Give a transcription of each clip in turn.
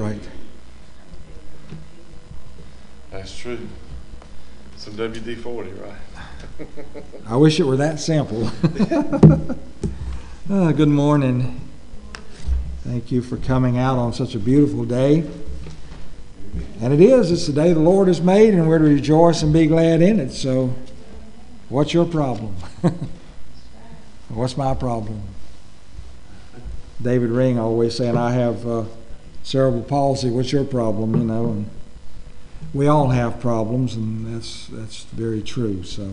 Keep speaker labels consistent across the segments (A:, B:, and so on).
A: right.
B: That's true. Some WD-40, right?
A: I wish it were that simple. Good morning. Thank you for coming out on such a beautiful day. And it's the day the Lord has made, and we're to rejoice and be glad in it. So, what's your problem? What's my problem? David Ring always saying, I have cerebral palsy. What's your problem? And we all have problems, and that's very true. So,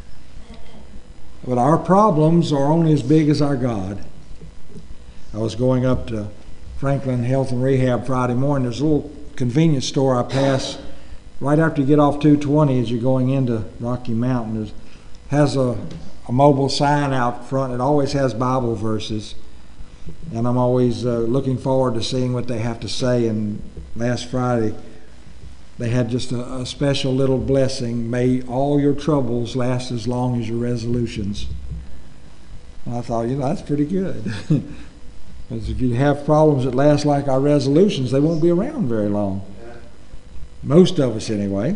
A: but our problems are only as big as our God. I was going up to Franklin Health and Rehab Friday morning. There's a little convenience store I pass right after you get off 220 as you're going into Rocky Mountain. It has a mobile sign out front. It always has Bible verses. And I'm always looking forward to seeing what they have to say. And last Friday, they had just a special little blessing. May all your troubles last as long as your resolutions. And I thought, that's pretty good. Because if you have problems that last like our resolutions, they won't be around very long. Most of us, anyway.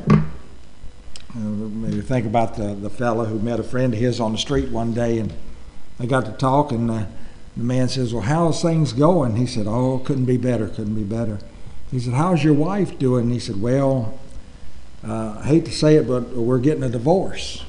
A: Maybe think about the fellow who met a friend of his on the street one day, and they got to talk, and the man says, well, how's things going? He said, oh, couldn't be better. He said, how's your wife doing? And he said, well, I hate to say it, but we're getting a divorce.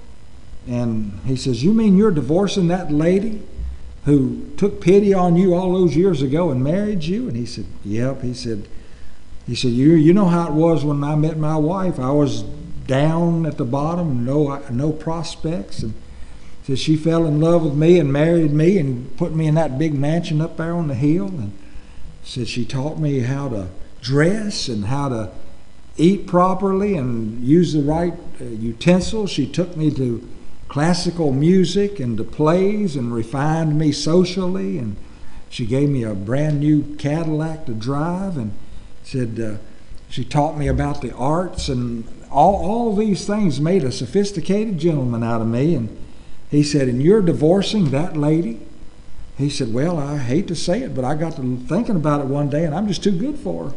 A: And he says, you mean you're divorcing that lady who took pity on you all those years ago and married you? And he said, yep. He said, you know how it was when I met my wife. I was down at the bottom, no prospects. And said she fell in love with me and married me and put me in that big mansion up there on the hill. And said she taught me how to dress and how to eat properly and use the right utensils. She took me to classical music and to plays and refined me socially. And she gave me a brand new Cadillac to drive. And said she taught me about the arts, and all these things made a sophisticated gentleman out of me. And he said, and you're divorcing that lady? He said, well, I hate to say it, but I got to thinking about it one day, and I'm just too good for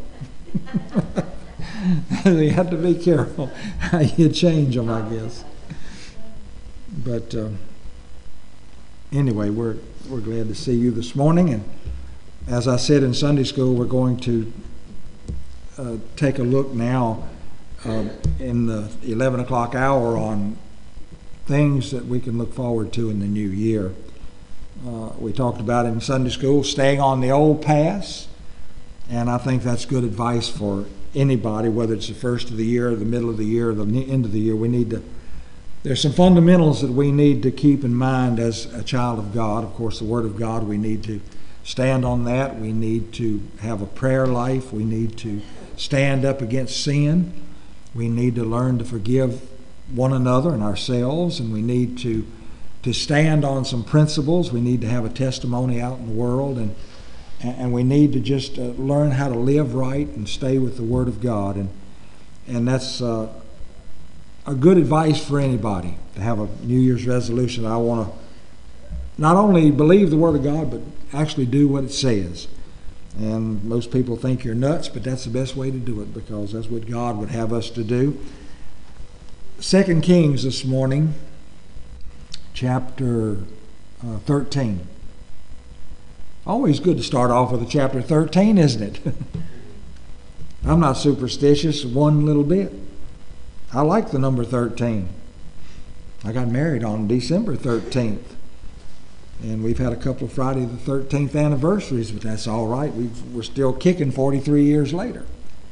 A: her. You have to be careful how you change them, I guess. But anyway, we're glad to see you this morning. And as I said in Sunday school, we're going to take a look now in the 11 o'clock hour on things that we can look forward to in the new year. We talked about in Sunday school, staying on the old paths, and I think that's good advice for anybody, whether it's the first of the year, the middle of the year, or the end of the year. There's some fundamentals that we need to keep in mind as a child of God. Of course, the Word of God, we need to stand on that. We need to have a prayer life. We need to stand up against sin. We need to learn to forgive one another and ourselves, and we need to stand on some principles. We need to have a testimony out in the world, and we need to just learn how to live right and stay with the Word of God. And that's a good advice for anybody to have a New Year's resolution. I want to not only believe the Word of God, but actually do what it says. And most people think you're nuts, but that's the best way to do it, because that's what God would have us to do. 2 Kings this morning, chapter 13. Always good to start off with a chapter 13, isn't it? I'm not superstitious one little bit. I like the number 13. I got married on December 13th. And we've had a couple of Friday the 13th anniversaries, but that's all right. We're still kicking 43 years later.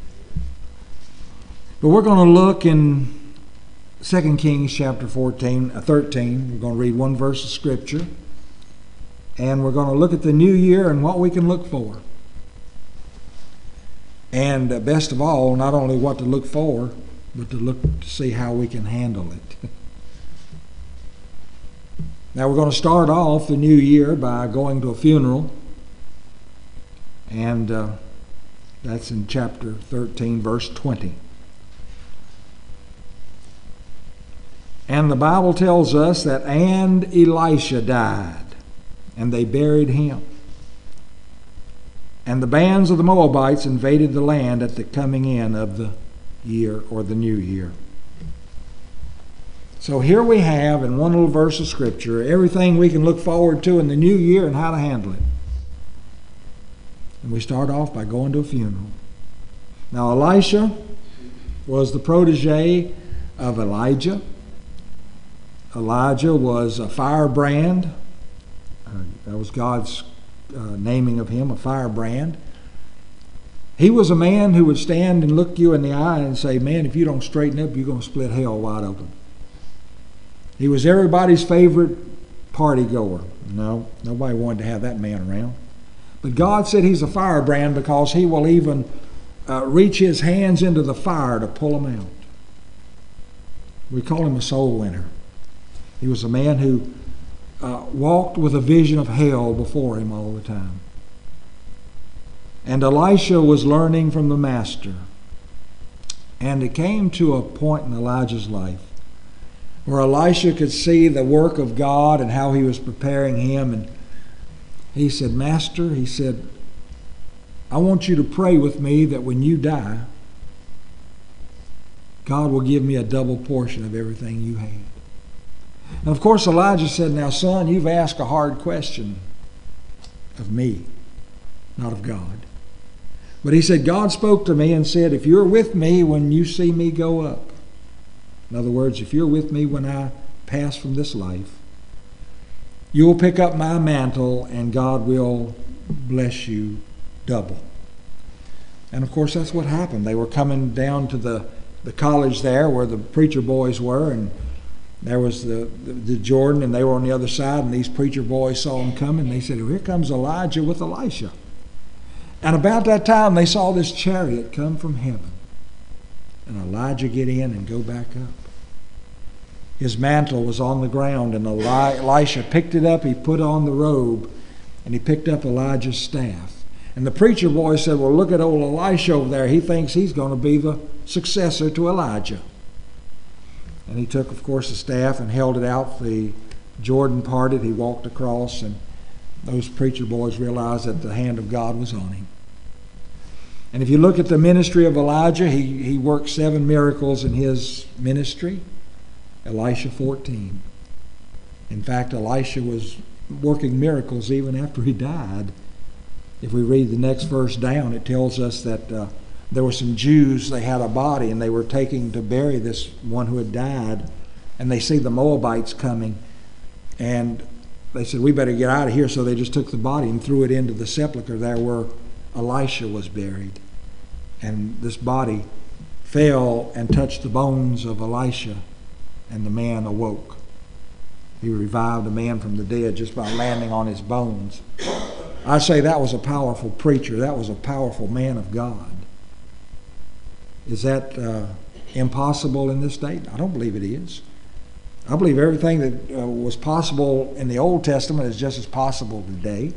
A: But we're going to look in 2 Kings chapter 13. We're going to read one verse of Scripture. And we're going to look at the new year and what we can look for. And best of all, not only what to look for, but to see how we can handle it. Now we're going to start off the new year by going to a funeral. And that's in chapter 13, verse 20. And the Bible tells us that and Elisha died, and they buried him. And the bands of the Moabites invaded the land at the coming in of the year, or the new year. So here we have, in one little verse of Scripture, everything we can look forward to in the new year and how to handle it. And we start off by going to a funeral. Now, Elisha was the protege of Elijah. Elijah was a firebrand. That was God's naming of him, a firebrand. He was a man who would stand and look you in the eye and say, man, if you don't straighten up, you're going to split hell wide open. He was everybody's favorite party goer. No, nobody wanted to have that man around. But God said he's a firebrand because he will even reach his hands into the fire to pull them out. We call him a soul winner. He was a man who walked with a vision of hell before him all the time. And Elisha was learning from the Master. And it came to a point in Elijah's life where Elisha could see the work of God and how he was preparing him. And he said, Master, he said, I want you to pray with me that when you die, God will give me a double portion of everything you had. And of course Elijah said, now son, you've asked a hard question of me, not of God. But he said, God spoke to me and said, if you're with me when you see me go up, in other words, if you're with me when I pass from this life, you will pick up my mantle and God will bless you double. And of course that's what happened. They were coming down to the college there where the preacher boys were, and there was the Jordan, and they were on the other side, and these preacher boys saw him coming. They said, well, here comes Elijah with Elisha. And about that time they saw this chariot come from heaven, and Elijah get in and go back up. His mantle was on the ground, and Elisha picked it up. He put on the robe, and he picked up Elijah's staff. And the preacher boy said, well, look at old Elisha over there. He thinks he's going to be the successor to Elijah. And he took, of course, the staff and held it out. The Jordan parted. He walked across, and those preacher boys realized that the hand of God was on him. And if you look at the ministry of Elijah, he worked 7 miracles in his ministry. Elisha 14. In fact, Elisha was working miracles even after he died. If we read the next verse down, it tells us that there were some Jews, they had a body, and they were taking to bury this one who had died, and they see the Moabites coming, and they said, we better get out of here, so they just took the body and threw it into the sepulcher there where Elisha was buried. And this body fell and touched the bones of Elisha, and the man awoke. He revived a man from the dead just by landing on his bones. I say that was a powerful preacher. That was a powerful man of God. Is that impossible in this day? I don't believe it is. I believe everything that was possible in the Old Testament is just as possible today.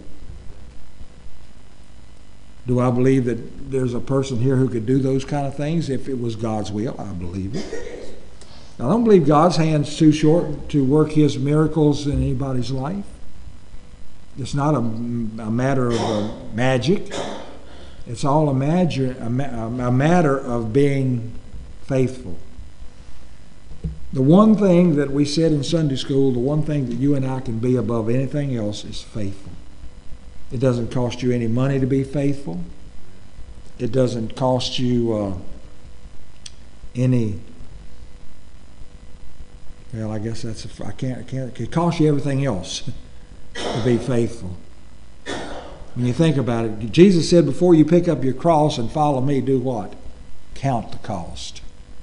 A: Do I believe that there's a person here who could do those kind of things if it was God's will? I believe it. I don't believe God's hand's too short to work his miracles in anybody's life. It's not a matter of magic. It's all a matter of being faithful. The one thing that we said in Sunday school, the one thing that you and I can be above anything else is faithful. It doesn't cost you any money to be faithful. It doesn't cost you any... Well, I guess that's it costs you everything else to be faithful. When you think about it, Jesus said, before you pick up your cross and follow me, do what? Count the cost.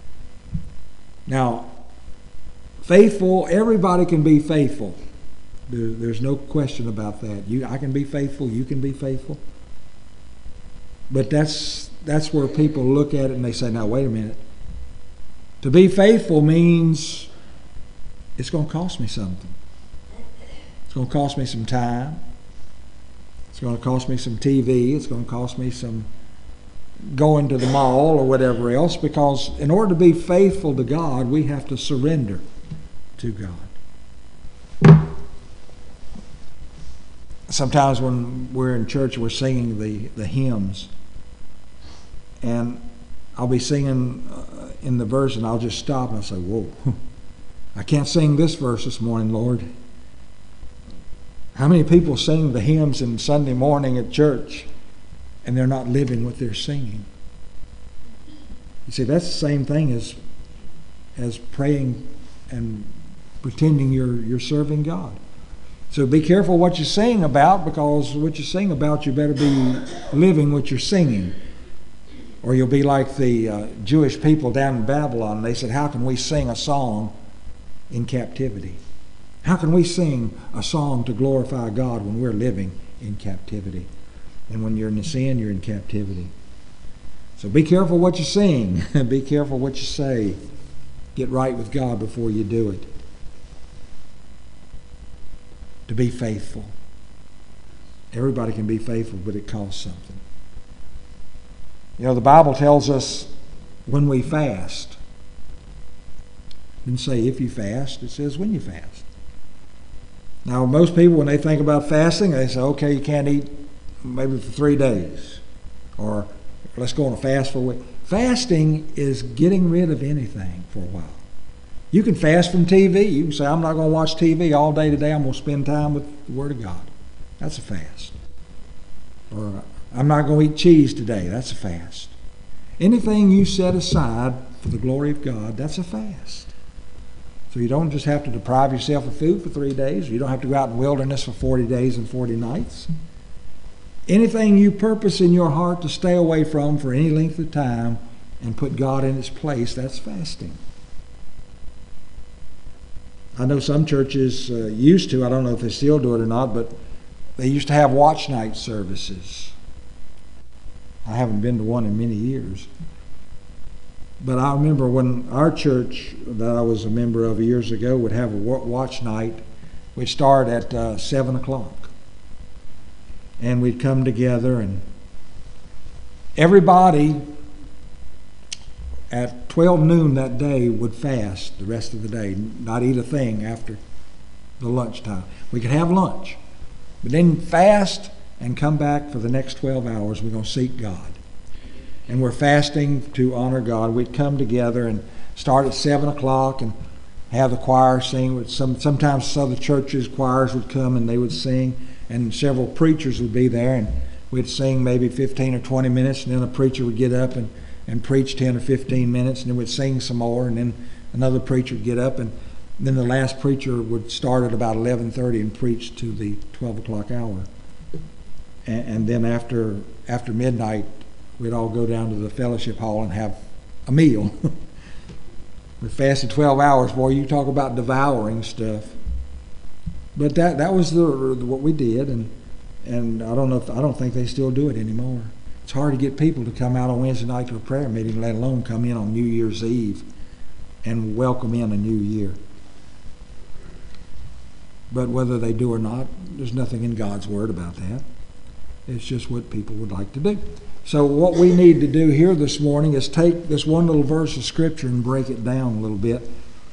A: Now, faithful, everybody can be faithful. There's no question about that. I can be faithful, you can be faithful. But that's where people look at it and they say, now wait a minute. To be faithful means it's going to cost me something. It's going to cost me some time. It's going to cost me some TV. It's going to cost me some going to the mall or whatever else, because in order to be faithful to God, we have to surrender to God. sometimes when we're in church, we're singing the hymns, and I'll be singing in the verse, and I'll just stop and I'll say, whoa, I can't sing this verse this morning, Lord. How many people sing the hymns in Sunday morning at church and they're not living what they're singing? You see, that's the same thing as praying and pretending you're serving God. So be careful what you sing about, because what you sing about, you better be living what you're singing. Or you'll be like the Jewish people down in Babylon. They said, how can we sing a song in captivity? How can we sing a song to glorify God when we're living in captivity? And when you're in sin, you're in captivity. So be careful what you sing. Be careful what you say. Get right with God before you do it. To be faithful. Everybody can be faithful, but it costs something. You know, the Bible tells us when we fast. It didn't say if you fast, it says when you fast. Now, most people, when they think about fasting, they say, okay, you can't eat maybe for 3 days. Or let's go on a fast for a week. Fasting is getting rid of anything for a while. You can fast from TV. You can say, I'm not going to watch TV all day today. I'm going to spend time with the Word of God. That's a fast. Or I'm not going to eat cheese today. That's a fast. Anything you set aside for the glory of God, that's a fast. So you don't just have to deprive yourself of food for 3 days. You don't have to go out in the wilderness for 40 days and 40 nights. Anything you purpose in your heart to stay away from for any length of time and put God in its place, that's fasting. I know some churches used to, I don't know if they still do it or not, but they used to have watch night services. I haven't been to one in many years. But I remember when our church that I was a member of years ago would have a watch night. We'd start at 7 o'clock. And we'd come together, and everybody at 12 noon that day would fast the rest of the day, not eat a thing after the lunchtime. We could have lunch, but then fast and come back for the next 12 hours. We're going to seek God. And we're fasting to honor God. We'd come together and start at 7 o'clock and have the choir sing. Sometimes other churches' choirs would come and they would sing, and several preachers would be there, and we'd sing maybe 15 or 20 minutes, and then a preacher would get up and preach 10 or 15 minutes, and then we'd sing some more, and then another preacher would get up, and then the last preacher would start at about 11:30 and preach to the 12 o'clock hour. And then after midnight, we'd all go down to the fellowship hall and have a meal. We fasted 12 hours. Boy, you talk about devouring stuff. But that was what we did, and I don't think they still do it anymore. It's hard to get people to come out on Wednesday night to a prayer meeting, let alone come in on New Year's Eve and welcome in a new year. But whether they do or not, there's nothing in God's Word about that. It's just what people would like to do. So what we need to do here this morning is take this one little verse of Scripture and break it down a little bit.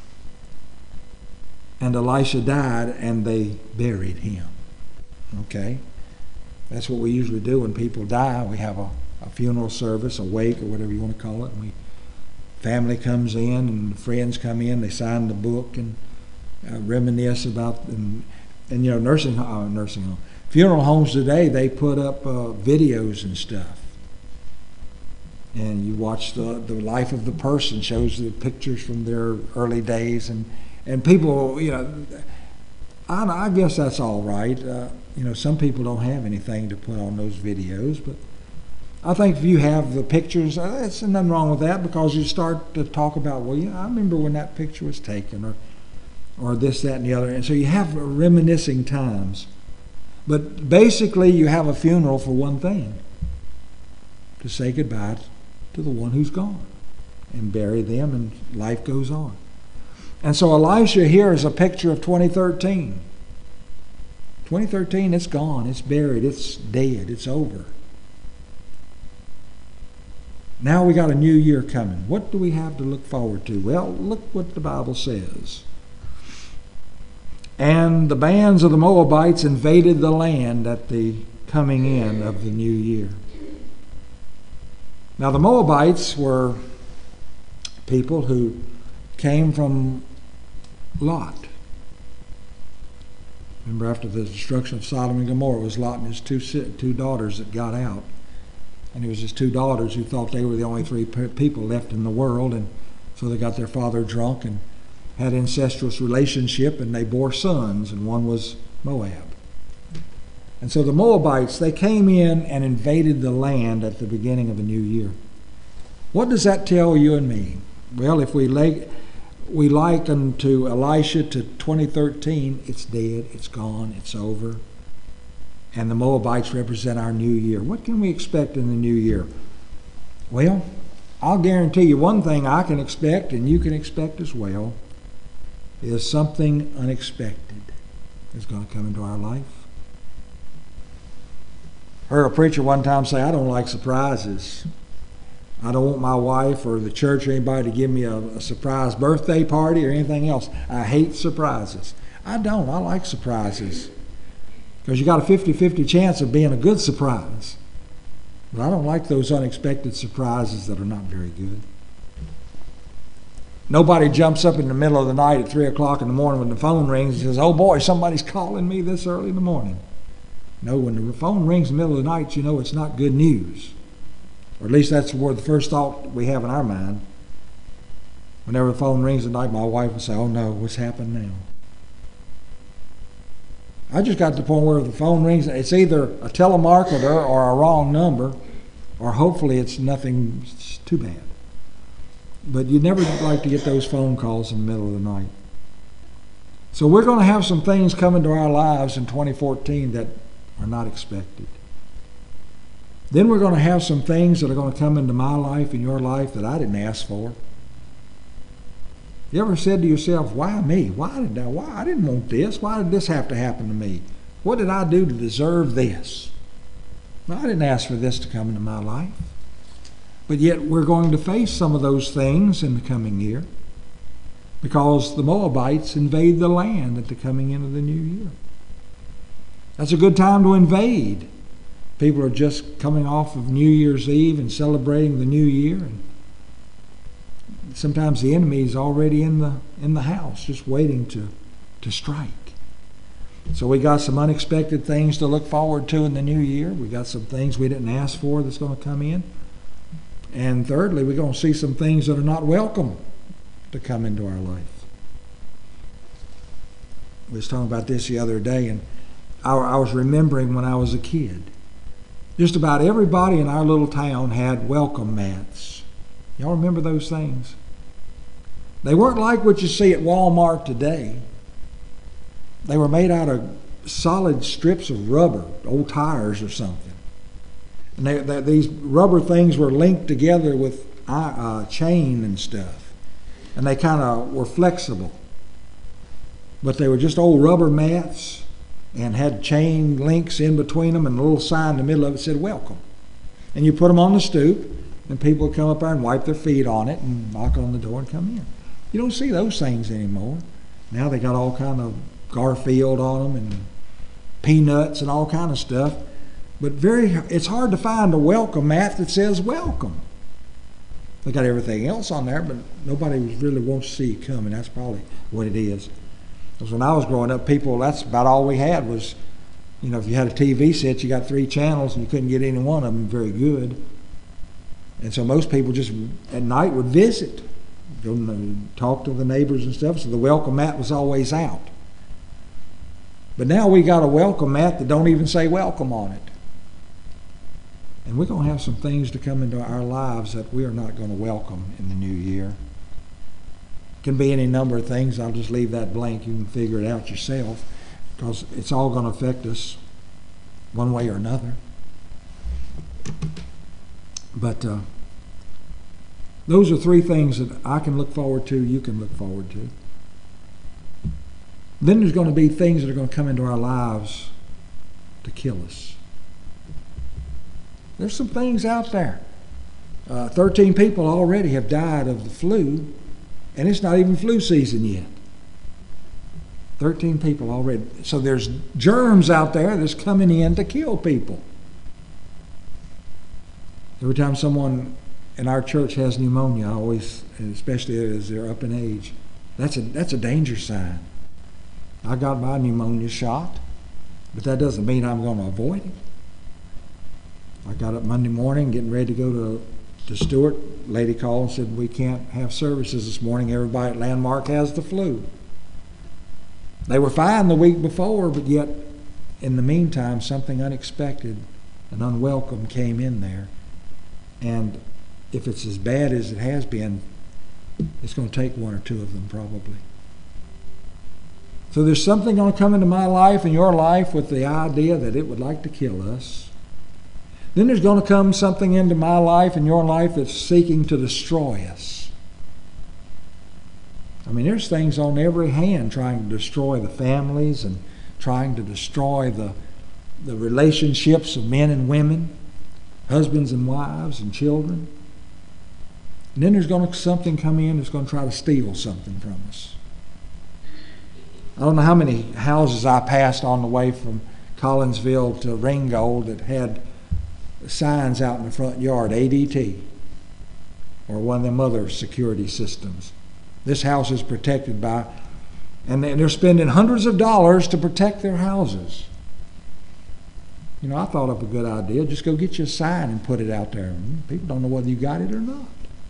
A: And Elisha died, and they buried him. Okay? That's what we usually do when people die. We have a funeral service, a wake, or whatever you want to call it. And family comes in, and friends come in. They sign the book and reminisce about, and you know, nursing home. Funeral homes today, they put up videos and stuff. And you watch the life of the person, shows the pictures from their early days, and people, you know, I guess that's all right. You know, some people don't have anything to put on those videos, but I think if you have the pictures, there's nothing wrong with that, because you start to talk about, well, yeah, I remember when that picture was taken, or this, that, and the other. And so you have reminiscing times. But basically, you have a funeral for one thing: to say goodbye to the one who's gone and bury them, and life goes on. And so Elisha here is a picture of 2013. 2013, it's gone, it's buried, it's dead, it's over. Now we got a new year coming. What do we have to look forward to? Well, look what the Bible says. And the bands of the Moabites invaded the land at the coming in of the new year. Now the Moabites were people who came from Lot. Remember, after the destruction of Sodom and Gomorrah, it was Lot and his two daughters that got out. And it was his two daughters who thought they were the only three people left in the world, and so they got their father drunk and had incestuous relationship, and they bore sons, and one was Moab. And so the Moabites, they came in and invaded the land at the beginning of the new year. What does that tell you and me? Well, if we liken to Elisha to 2013, it's dead, it's gone, it's over. And the Moabites represent our new year. What can we expect in the new year? Well, I'll guarantee you one thing I can expect, and you can expect as well, is something unexpected is going to come into our life. I heard a preacher one time say, I don't like surprises. I don't want my wife or the church or anybody to give me a surprise birthday party or anything else. I hate surprises. I don't. I like surprises. Because you got a 50-50 chance of being a good surprise. But I don't like those unexpected surprises that are not very good. Nobody jumps up in the middle of the night at 3 o'clock in the morning when the phone rings and says, oh boy, somebody's calling me this early in the morning. No, when the phone rings in the middle of the night, you know it's not good news. Or at least that's where the first thought we have in our mind. Whenever the phone rings at night, my wife will say, oh no, what's happened now? I just got to the point where the phone rings, it's either a telemarketer or a wrong number, or hopefully it's nothing too bad. But you never like to get those phone calls in the middle of the night. So we're going to have some things come into our lives in 2014 that are not expected. Then we're going to have some things that are going to come into my life and your life that I didn't ask for. You ever said to yourself, why me? Why I didn't want this. Why did this have to happen to me? What did I do to deserve this? No, I didn't ask for this to come into my life. But yet we're going to face some of those things in the coming year because the Moabites invade the land at the coming in of the new year. That's a good time to invade. People are just coming off of New Year's Eve and celebrating the new year, and sometimes the enemy is already in the house, just waiting to strike. So we got some unexpected things to look forward to in the new year. We got some things we didn't ask for that's going to come in. And thirdly, we're going to see some things that are not welcome to come into our life. We was talking about this the other day, and I was remembering when I was a kid. Just about everybody in our little town had welcome mats. Y'all remember those things? They weren't like what you see at Walmart today. They were made out of solid strips of rubber, old tires or something. And these rubber things were linked together with chain and stuff. And they kind of were flexible. But they were just old rubber mats and had chain links in between them, and a little sign in the middle of it said, welcome. And you put them on the stoop, and people would come up there and wipe their feet on it and knock on the door and come in. You don't see those things anymore. Now they got all kind of Garfield on them and peanuts and all kind of stuff. But it's hard to find a welcome mat that says welcome. They got everything else on there, but nobody really wants to see you coming. That's probably what it is. Because when I was growing up, that's about all we had was, if you had a TV set, you got 3 channels and you couldn't get any one of them very good. And so most people just at night would visit, go and talk to the neighbors and stuff, so the welcome mat was always out. But now we got a welcome mat that don't even say welcome on it. And we're going to have some things to come into our lives that we are not going to welcome in the new year. It can be any number of things. I'll just leave that blank. You can figure it out yourself, because it's all going to affect us one way or another. But those are 3 things that I can look forward to, you can look forward to. Then there's going to be things that are going to come into our lives to kill us. There's some things out there. 13 people already have died of the flu, and it's not even flu season yet. 13 people already. So there's germs out there that's coming in to kill people. Every time someone in our church has pneumonia, I always, especially as they're up in age, that's a danger sign. I got my pneumonia shot, but that doesn't mean I'm going to avoid it. I got up Monday morning getting ready to go to Stewart. Lady called and said, we can't have services this morning. Everybody at Landmark has the flu. They were fine the week before, but yet in the meantime, something unexpected and unwelcome came in there. And if it's as bad as it has been, it's going to take one or two of them probably. So there's something going to come into my life and your life with the idea that it would like to kill us. Then there's going to come something into my life and your life that's seeking to destroy us. I mean, there's things on every hand trying to destroy the families and trying to destroy the relationships of men and women, husbands and wives and children. And then there's going to something come in that's going to try to steal something from us. I don't know how many houses I passed on the way from Collinsville to Ringgold that had signs out in the front yard, ADT, or one of them other security systems. This house is protected by, and they're spending hundreds of dollars to protect their houses. You know, I thought of a good idea. Just go get you a sign and put it out there. People don't know whether you got it or not.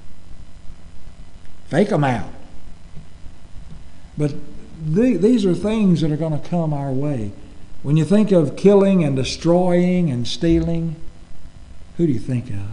A: Fake them out. But these are things that are going to come our way. When you think of killing and destroying and stealing, who do you think of?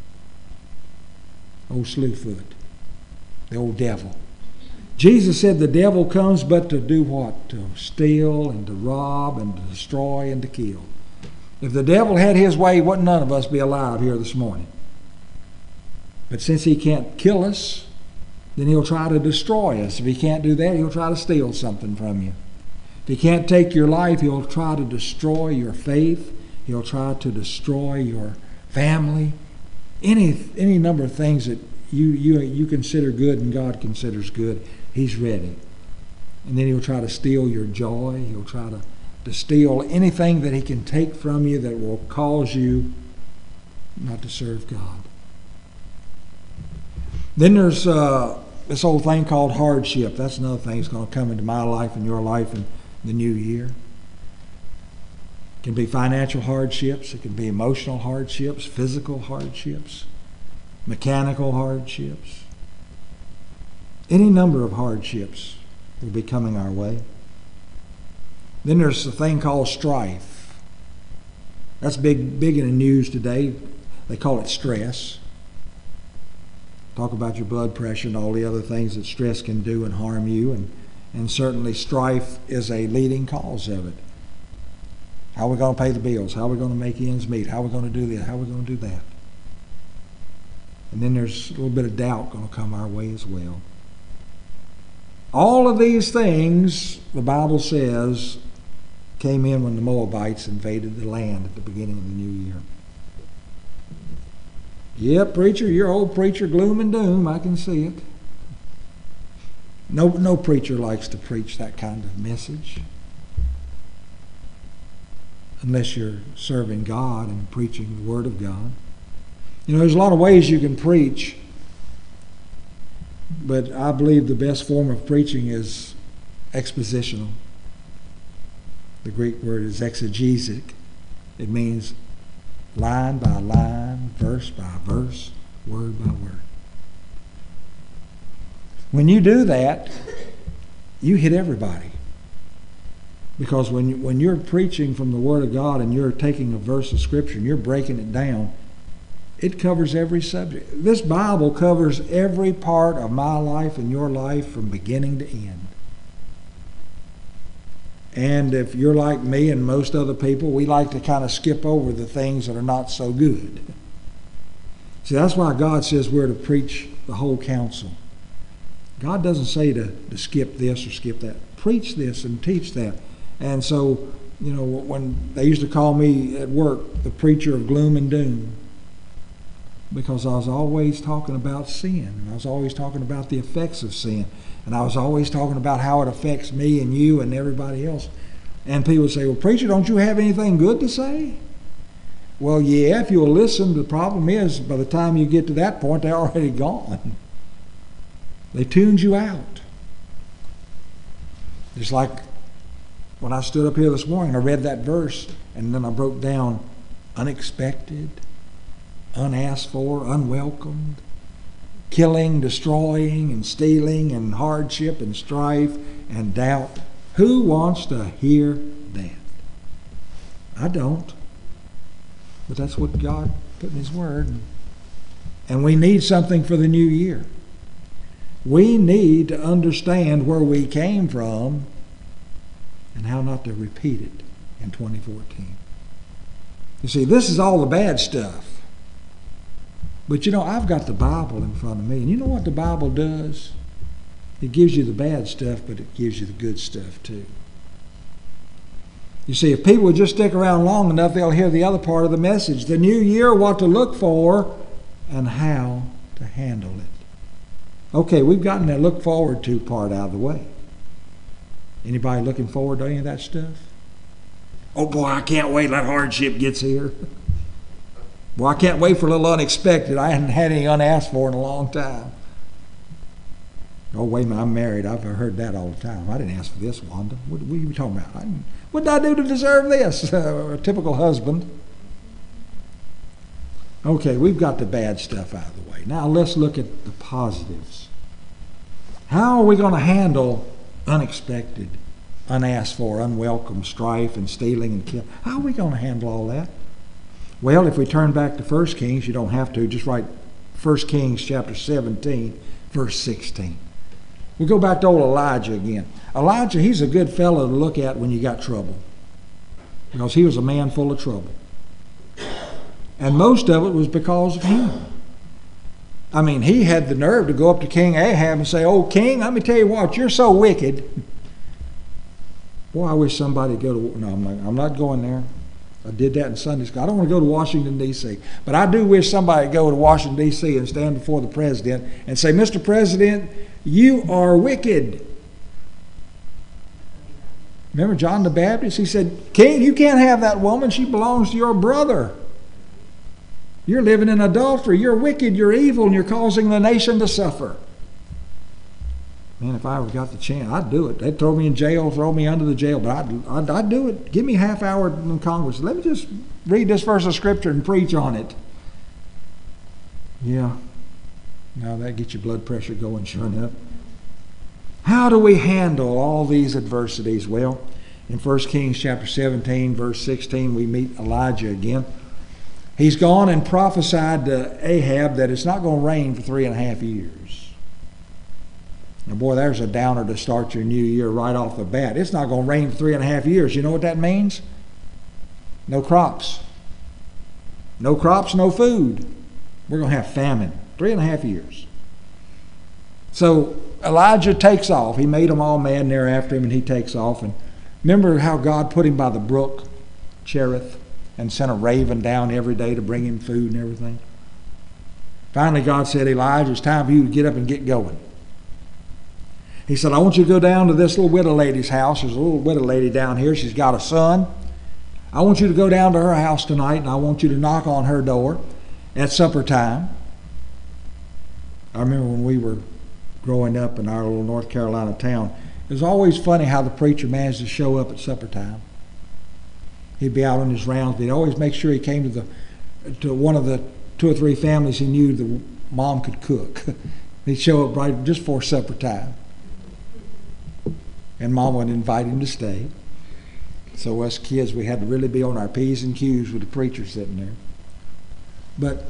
A: Old Slewfoot, the old devil. Jesus said the devil comes but to do what? To steal and to rob and to destroy and to kill. If the devil had his way, wouldn't none of us be alive here this morning. But since he can't kill us, then he'll try to destroy us. If he can't do that, he'll try to steal something from you. If he can't take your life, he'll try to destroy your faith. He'll try to destroy your family. Any number of things that you consider good and God considers good, he's ready. And then he'll try to steal your joy. He'll try to steal anything that he can take from you that will cause you not to serve God. Then there's this old thing called hardship. That's another thing that's going to come into my life and your life in the new year. It can be financial hardships. It can be emotional hardships, physical hardships, mechanical hardships. Any number of hardships will be coming our way. Then there's a thing called strife. That's big in the news today. They call it stress. Talk about your blood pressure and all the other things that stress can do and harm you. And certainly strife is a leading cause of it. How are we going to pay the bills? How are we going to make ends meet? How are we going to do this? How are we going to do that? And then there's a little bit of doubt going to come our way as well. All of these things, the Bible says, came in when the Moabites invaded the land at the beginning of the new year. Yep, preacher, you're old preacher, gloom and doom. I can see it. No preacher likes to preach that kind of message. Unless you're serving God and preaching the Word of God. You know, there's a lot of ways you can preach. But I believe the best form of preaching is expositional. The Greek word is exegesic. It means line by line, verse by verse, word by word. When you do that, you hit everybody. Because when you're preaching from the Word of God and you're taking a verse of Scripture and you're breaking it down, it covers every subject. This Bible covers every part of my life and your life from beginning to end. And if you're like me and most other people, we like to kind of skip over the things that are not so good. See, that's why God says we're to preach the whole counsel. God doesn't say to skip this or skip that. Preach this and teach that. And so, you know, when they used to call me at work the preacher of gloom and doom. because I was always talking about sin, and I was always talking about the effects of sin, and I was always talking about how it affects me and you and everybody else. And people would say, well, preacher, don't you have anything good to say? Well, yeah, if you'll listen. The problem is, by the time you get to that point, they're already gone. They tuned you out. Just like when I stood up here this morning, I read that verse, and then I broke down unexpected, unasked for, unwelcomed, killing, destroying, and stealing, and hardship, and strife, and doubt. Who wants to hear that? I don't. But that's what God put in His Word. And we need something for the new year. We need to understand where we came from and how not to repeat it in 2014. You see, this is all the bad stuff. But you know, I've got the Bible in front of me, and you know what the Bible does? It gives you the bad stuff, but it gives you the good stuff too. You see, if people would just stick around long enough, they'll hear the other part of the message. The new year, what to look for and how to handle it. Okay, we've gotten that look forward to part out of the way. Anybody looking forward to any of that stuff? Oh boy, I can't wait till that hardship gets here. Boy, I can't wait for a little unexpected. I hadn't had any unasked for in a long time. Oh, wait a minute, I'm married. I've heard that all the time. I didn't ask for this, Wanda. What are you talking about? What did I do to deserve this? A typical husband. Okay, we've got the bad stuff out of the way. Now let's look at the positives. How are we going to handle unexpected, unasked for, unwelcome strife and stealing and killing? How are we going to handle all that? Well, if we turn back to 1 Kings, you don't have to. Just write 1 Kings chapter 17, verse 16. We go back to old Elijah again. Elijah, he's a good fellow to look at when you got trouble, because he was a man full of trouble. And most of it was because of him. I mean, he had the nerve to go up to King Ahab and say, "Oh, King, let me tell you what, you're so wicked." Boy, I wish somebody would go to... No, I'm not going there. I did that in Sunday school. I don't want to go to Washington, D.C. But I do wish somebody would go to Washington, D.C. and stand before the president and say, "Mr. President, you are wicked." Remember John the Baptist? He said, "King, you can't have that woman. She belongs to your brother. You're living in adultery. You're wicked. You're evil. And you're causing the nation to suffer." Man, if I ever got the chance, I'd do it. They'd throw me in jail, throw me under the jail, but I'd do it. Give me a half hour in Congress. Let me just read this verse of Scripture and preach on it. Yeah. Now that gets your blood pressure going, sure enough. How do we handle all these adversities? Well, in 1 Kings chapter 17, verse 16, we meet Elijah again. He's gone and prophesied to Ahab that it's not going to rain for 3.5 years. Now, boy, there's a downer to start your new year right off the bat. It's not going to rain for 3.5 years. You know what that means? No crops. No crops, no food. We're going to have famine. 3.5 years. So Elijah takes off. He made them all mad and they're after him, and he takes off. And remember how God put him by the brook Cherith and sent a raven down every day to bring him food and everything? Finally, God said, "Elijah, it's time for you to get up and get going." He said, "I want you to go down to this little widow lady's house. There's a little widow lady down here. She's got a son. I want you to go down to her house tonight, and I want you to knock on her door at supper time." I remember when we were growing up in our little North Carolina town, it was always funny how the preacher managed to show up at supper time. He'd be out on his rounds, but he'd always make sure he came to one of the 2 or 3 families he knew the mom could cook. He'd show up right just for supper time. And Mom would invite him to stay. So us kids, we had to really be on our P's and Q's with the preacher sitting there. But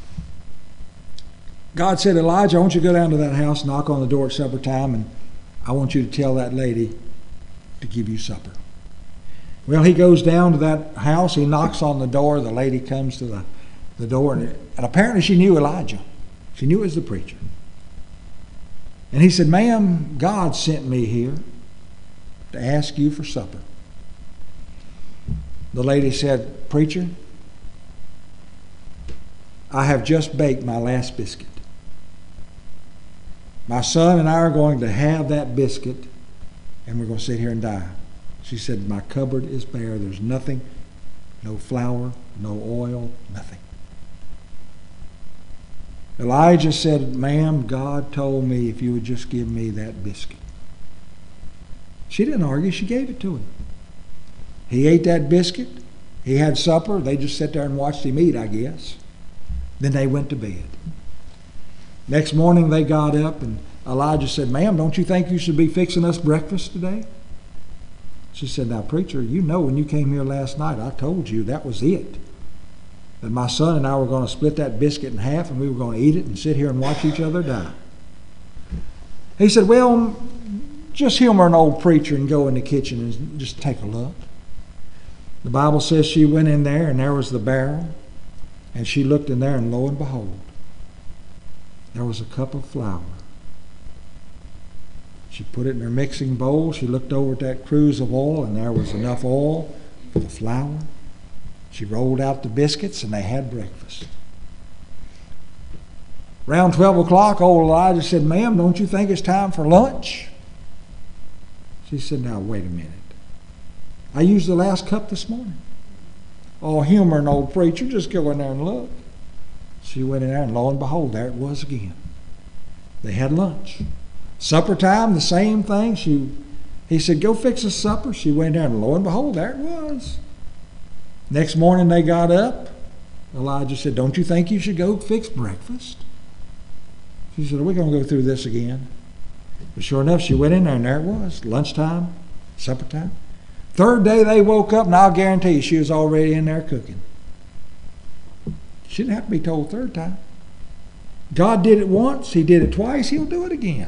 A: God said, "Elijah, I want you to go down to that house, knock on the door at supper time, and I want you to tell that lady to give you supper." Well, he goes down to that house. He knocks on the door. The lady comes to the door, and apparently she knew Elijah. She knew it was the preacher. And he said, "Ma'am, God sent me here to ask you for supper." The lady said, "Preacher, I have just baked my last biscuit. My son and I are going to have that biscuit, and we're going to sit here and die. She said, my cupboard is bare. There's nothing, no flour, no oil, nothing. Elijah said, ma'am, God told me if you would just give me that biscuit. She didn't argue. She gave it to him. He ate that biscuit. He had supper. They just sat there and watched him eat, I guess. Then they went to bed. Next morning they got up, and Elijah said, ma'am, don't you think you should be fixing us breakfast today? She said, now, preacher, you know when you came here last night, I told you that was it. That my son and I were going to split that biscuit in half, and we were going to eat it and sit here and watch each other die. He said, well, just humor an old preacher and go in the kitchen and just take a look. The Bible says she went in there, and there was the barrel, and she looked in there, and lo and behold, there was a cup of flour. She put it in her mixing bowl. She looked over at that cruse of oil, and there was enough oil for the flour. She rolled out the biscuits, and they had breakfast. Around 12 o'clock, old Elijah said, ma'am, don't you think it's time for lunch? She said, now, wait a minute. I used the last cup this morning. Oh, humor an old preacher. Just go in there and look. She went in there, and lo and behold, there it was again. They had lunch. Supper time, the same thing. He said, go fix us supper. She went there, and lo and behold, there it was. Next morning they got up. Elijah said, don't you think you should go fix breakfast? She said, are we going to go through this again? But sure enough, she went in there, and there it was. Lunchtime, supper time. Third day they woke up, and I'll guarantee you she was already in there cooking. She didn't have to be told third time. God did it once. He did it twice. He'll do it again.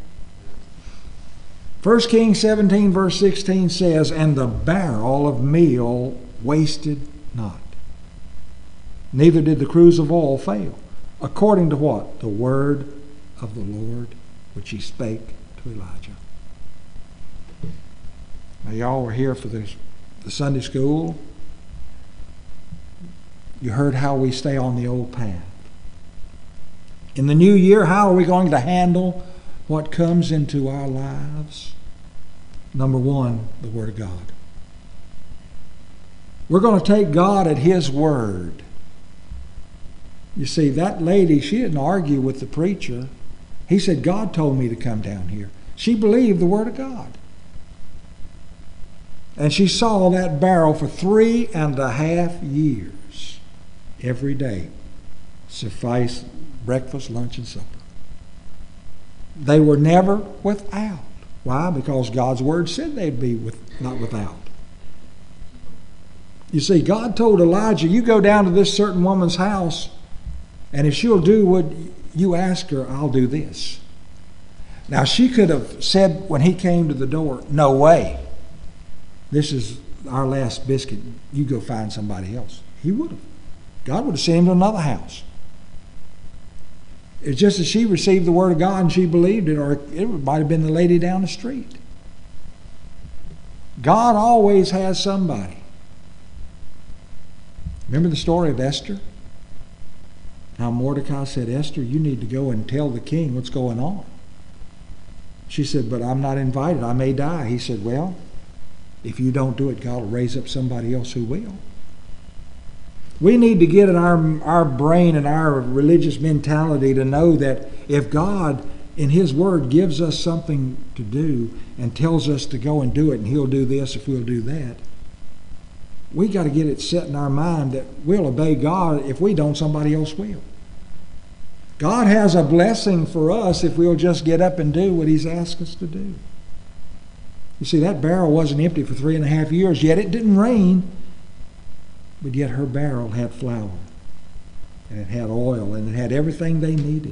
A: 1 Kings 17 verse 16 says, and the barrel of meal wasted not. Neither did the cruse of oil fail. According to what? The word of the Lord, which he spake to Elijah. Now, y'all were here for the Sunday school. You heard how we stay on the old path. In the new year, how are we going to handle what comes into our lives? Number one, the Word of God. We're going to take God at His word. You see, that lady, she didn't argue with the preacher. He said, God told me to come down here. She believed the Word of God. And she saw that barrel for 3.5 years. Every day. Suffice breakfast, lunch, and supper. They were never without. Why? Because God's Word said they'd be not without. You see, God told Elijah, you go down to this certain woman's house, and if she'll do what you ask her, I'll do this. Now, she could have said when he came to the door, no way. This is our last biscuit. You go find somebody else. He would have. God would have sent him to another house. It's just that she received the Word of God and she believed it, or it might have been the lady down the street. God always has somebody. Remember the story of Esther? How Mordecai said, Esther, you need to go and tell the king what's going on. She said, but I'm not invited. I may die. He said, well, if you don't do it, God will raise up somebody else who will. We need to get in our brain and our religious mentality to know that if God in His Word gives us something to do and tells us to go and do it, and He'll do this if we'll do that, we got to get it set in our mind that we'll obey God. If we don't, somebody else will. God has a blessing for us if we'll just get up and do what He's asked us to do. You see, that barrel wasn't empty for 3.5 years, yet it didn't rain. But yet her barrel had flour, and it had oil, and it had everything they needed.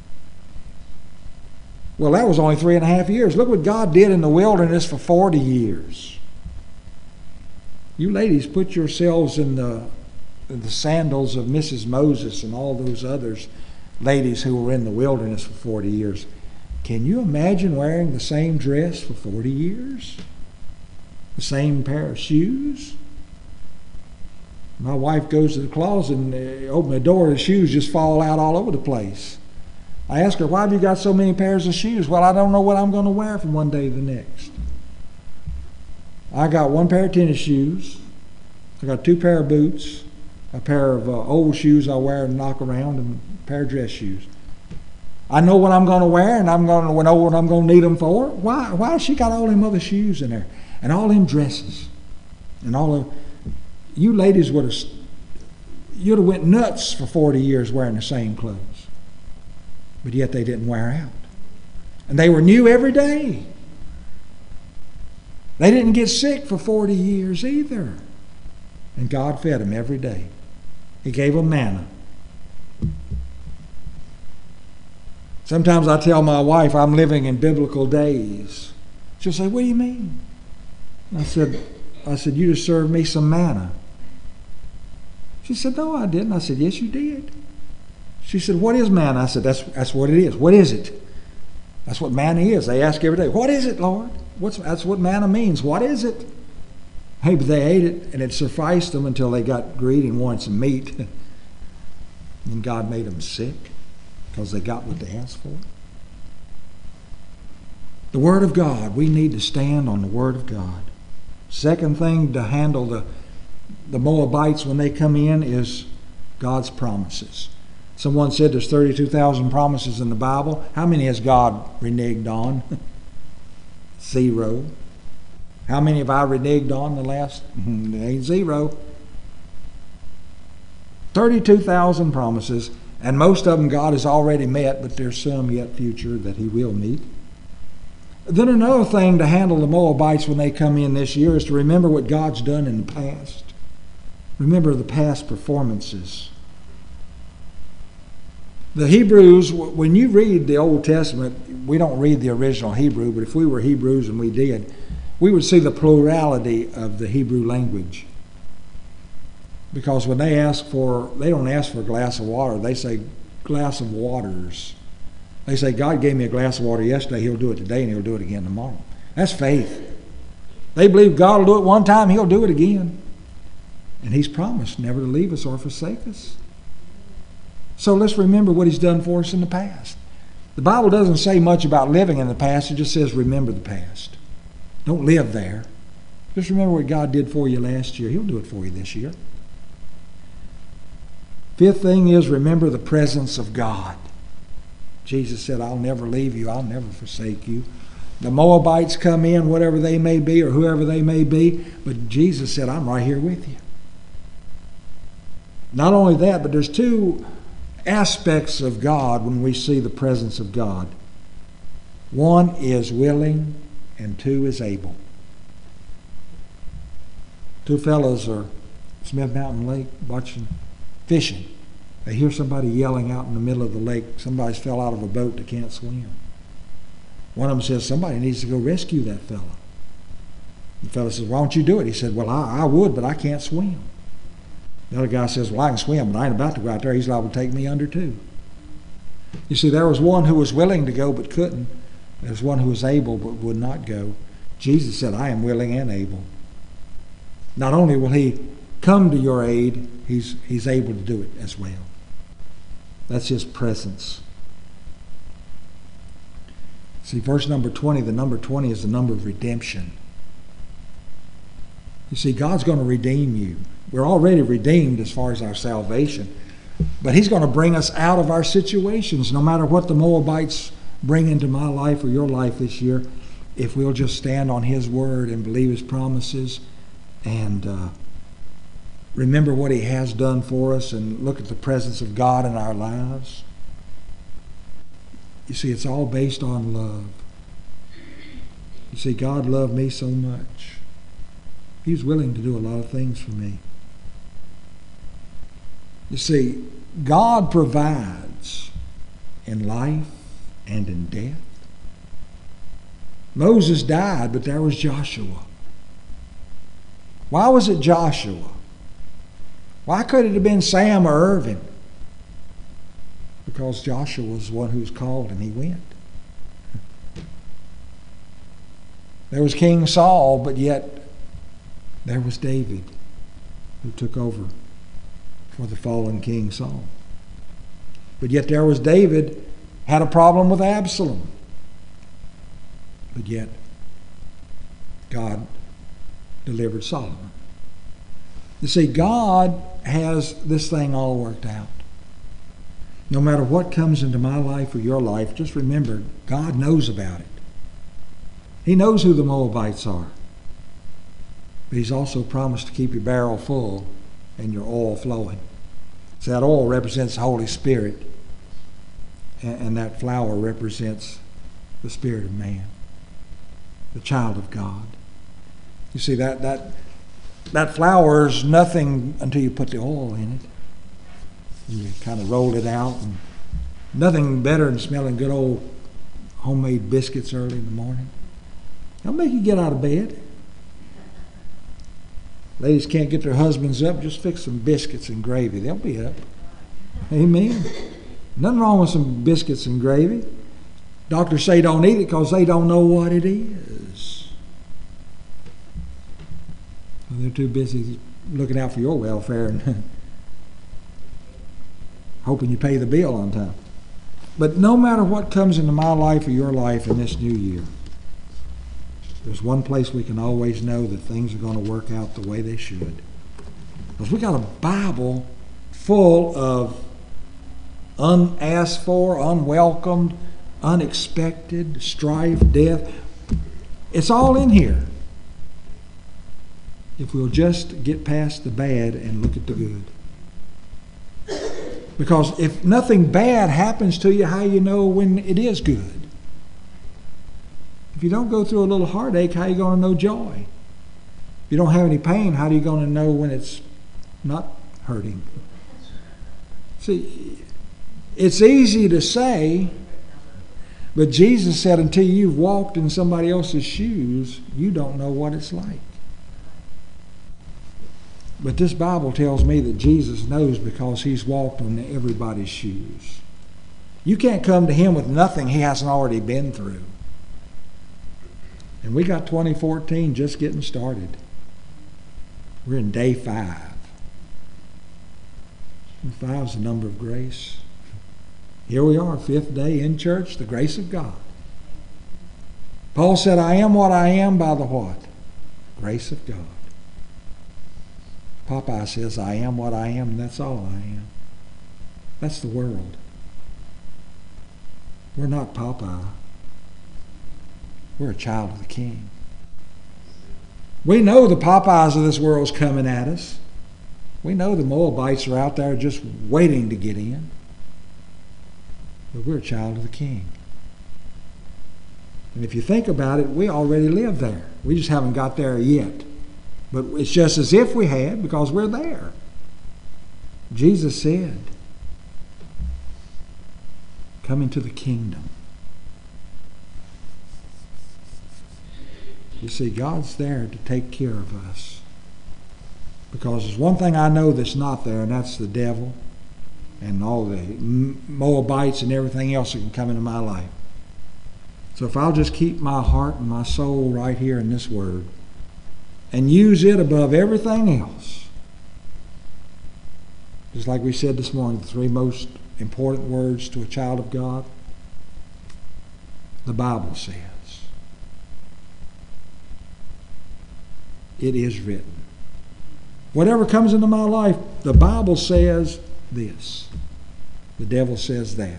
A: Well, that was only 3.5 years. Look what God did in the wilderness for 40 years. You ladies, put yourselves in the sandals of Mrs. Moses and all those others ladies who were in the wilderness for 40 years. Can you imagine wearing the same dress for 40 years? The same pair of shoes? My wife goes to the closet and open the door, the shoes just fall out all over the place. I ask her, why have you got so many pairs of shoes? Well, I don't know what I'm going to wear from one day to the next. I got one pair of tennis shoes. I got 2 pair of boots, a pair of old shoes I wear and knock around, and a pair of dress shoes. I know what I'm going to wear, and I'm going to know what I'm going to need them for. Why has she got all them other shoes in there, and all them dresses, and all of you ladies you'd have went nuts for 40 years wearing the same clothes, but yet they didn't wear out, and they were new every day. They didn't get sick for 40 years either, and God fed them every day. He gave them manna. Sometimes I tell my wife I'm living in biblical days. She'll say, what do you mean? I said, you just served me some manna. She said, no, I didn't. I said, yes, you did. She said, what is manna? I said, that's what it is. What is it? That's what manna is. They ask every day, what is it, Lord? That's what manna means. What is it? Hey, but they ate it, and it sufficed them until they got greedy and wanted some meat. And God made them sick because they got what they asked for. The Word of God. We need to stand on the Word of God. Second thing to handle the Moabites when they come in is God's promises. Someone said there's 32,000 promises in the Bible. How many has God reneged on? 0. How many have I reneged on the last? It ain't 0. 32,000 promises, and most of them God has already met, but there's some yet future that He will meet. Then another thing to handle the Moabites when they come in this year is to remember what God's done in the past. Remember the past performances. The Hebrews, when you read the Old Testament, we don't read the original Hebrew, but if we were Hebrews and we did, we would see the plurality of the Hebrew language. Because when they don't ask for a glass of water, they say glass of waters. They say, God gave me a glass of water yesterday, He'll do it today, and He'll do it again tomorrow. That's faith. They believe God will do it one time, He'll do it again. And He's promised never to leave us or forsake us. So let's remember what He's done for us in the past. The Bible doesn't say much about living in the past. It just says remember the past. Don't live there. Just remember what God did for you last year. He'll do it for you this year. Fifth thing is remember the presence of God. Jesus said, I'll never leave you. I'll never forsake you. The Moabites come in, whatever they may be or whoever they may be, but Jesus said, I'm right here with you. Not only that, but there's 2 aspects of God when we see the presence of God. 1 is willing and 2 is able. 2 fellows are at Smith Mountain Lake watching fishing. They hear somebody yelling out in the middle of the lake. Somebody's fell out of a boat that can't swim. One of them says, somebody needs to go rescue that fellow. The fellow says, why don't you do it? He said, well, I would, but I can't swim. The other guy says, well, I can swim, but I ain't about to go out there. He's liable to take me under too. You see, there was one who was willing to go but couldn't. There was one who was able but would not go. Jesus said, I am willing and able. Not only will He come to your aid, He's able to do it as well. That's His presence. See, verse number 20, the number 20 is the number of redemption. You see, God's going to redeem you. We're already redeemed as far as our salvation, but He's going to bring us out of our situations, no matter what the Moabites bring into my life or your life this year, if we'll just stand on His word and believe His promises and remember what He has done for us and look at the presence of God in our lives. You see, it's all based on love. You see, God loved me so much. He was willing to do a lot of things for me. You see, God provides in life and in death. Moses died, but there was Joshua. Why was it Joshua? Why could it have been Sam or Irvin? Because Joshua was the one who was called and he went. There was King Saul, but yet there was David who took over for the fallen King Saul. But yet there was David, had a problem with Absalom. But yet God delivered Solomon. You see, God has this thing all worked out. No matter what comes into my life or your life, just remember, God knows about it. He knows who the Moabites are. But He's also promised to keep your barrel full and your oil flowing. So that oil represents the Holy Spirit, and that flower represents the Spirit of man, the child of God. You see, that flower is nothing until you put the oil in it. You kind of roll it out, and nothing better than smelling good old homemade biscuits early in the morning. They'll make you get out of bed. Ladies can't get their husbands up, just fix some biscuits and gravy. They'll be up. Amen. Nothing wrong with some biscuits and gravy. Doctors say don't eat it because they don't know what it is. Well, they're too busy looking out for your welfare and hoping you pay the bill on time. But no matter what comes into my life or your life in this new year, there's one place we can always know that things are going to work out the way they should. Because we got a Bible full of unasked for, unwelcomed, unexpected, strife, death. It's all in here. If we'll just get past the bad and look at the good. Because if nothing bad happens to you, how you know when it is good? If you don't go through a little heartache, how are you going to know joy? If you don't have any pain, how are you going to know when it's not hurting? See, it's easy to say, but Jesus said until you've walked in somebody else's shoes, you don't know what it's like. But this Bible tells me that Jesus knows because He's walked on everybody's shoes. You can't come to Him with nothing He hasn't already been through. And we got 2014 just getting started. We're in day 5. And 5 is the number of grace. Here we are, 5th day in church, the grace of God. Paul said, I am what I am by the what? Grace of God. Popeye says, I am what I am, and that's all I am. That's the world. We're not Popeye. We're a child of the King. We know the Popeyes of this world's coming at us. We know the Moabites are out there just waiting to get in. But we're a child of the King. And if you think about it, we already live there. We just haven't got there yet. But it's just as if we had, because we're there. Jesus said, come into the kingdom. You see, God's there to take care of us. Because there's one thing I know that's not there, and that's the devil and all the Moabites and everything else that can come into my life. So if I'll just keep my heart and my soul right here in this word and use it above everything else, just like we said this morning, the 3 most important words to a child of God, the Bible says, it is written. Whatever comes into my life, the Bible says this. The devil says that.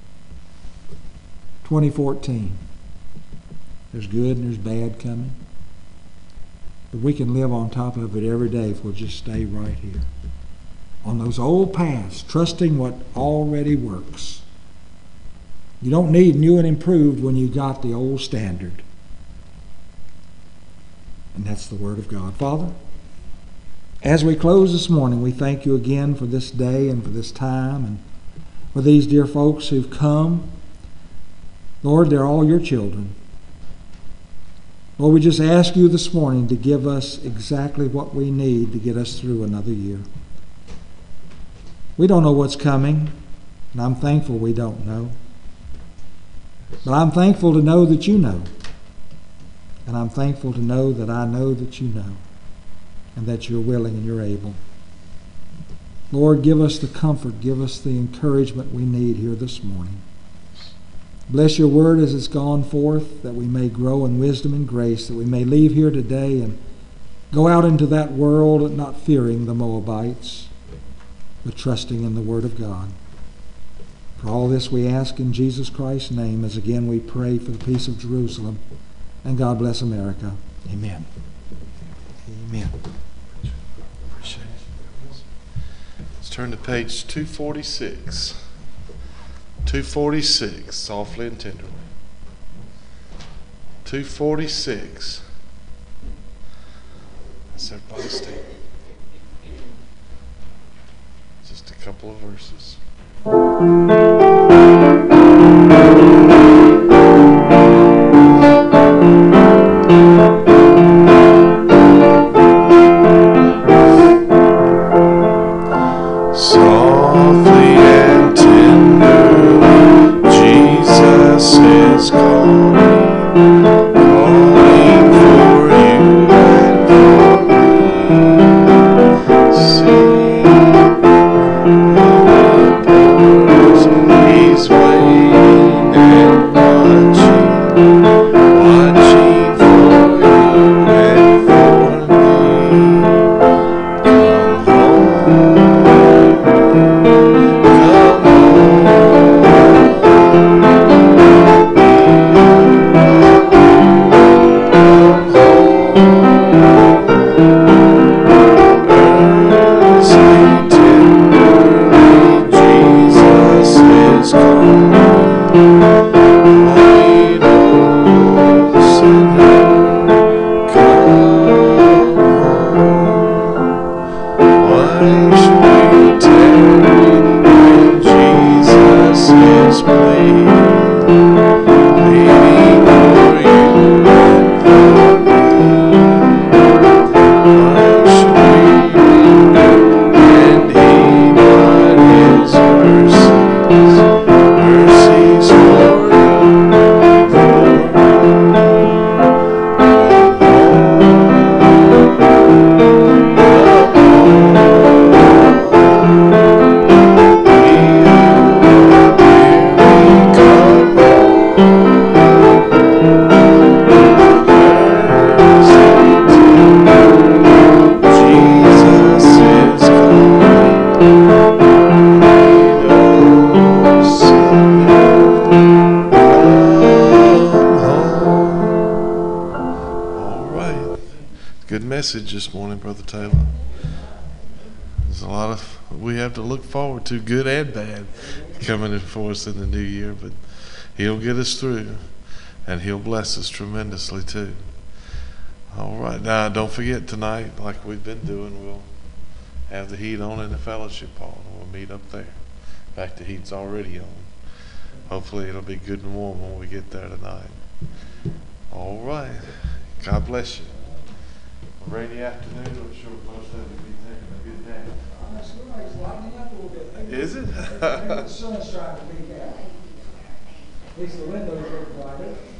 A: 2014. There's good and there's bad coming. But we can live on top of it every day if we'll just stay right here. On those old paths, trusting what already works. You don't need new and improved when you got the old standard. And that's the Word of God. Father, as we close this morning, we thank you again for this day and for this time and for these dear folks who've come. Lord, they're all your children. Lord, we just ask you this morning to give us exactly what we need to get us through another year. We don't know what's coming, and I'm thankful we don't know. But I'm thankful to know that you know. And I'm thankful to know that I know that you know, and that you're willing and you're able. Lord, give us the comfort, give us the encouragement we need here this morning. Bless your word as it's gone forth, that we may grow in wisdom and grace, that we may leave here today and go out into that world not fearing the Moabites, but trusting in the word of God. For all this we ask in Jesus Christ's name, as again we pray for the peace of Jerusalem. And God bless America. Amen. Amen.
B: Appreciate it. Let's turn to page 246. 246, softly and tenderly. 246. Let's everybody stand. Just a couple of verses. Softly and tenderly, Jesus is calling, calling for you and for me. Sing, He's waiting and watching, watching for you and for me. Come home. Message this morning, Brother Taylor. There's a lot of we have to look forward to, good and bad, coming in for us in the new year, but He'll get us through and He'll bless us tremendously too. All right, now don't forget tonight, like we've been doing, we'll have the heat on in the fellowship hall and we'll meet up there. In fact, the heat's already on. Hopefully it'll be good and warm when we get there tonight. All right, God bless you. Rainy afternoon, I'm sure most of you will be taking a good nap.
A: It's lightening up a little bit.
B: Is it?
A: The sun's trying to peek out. At least the windows are provided.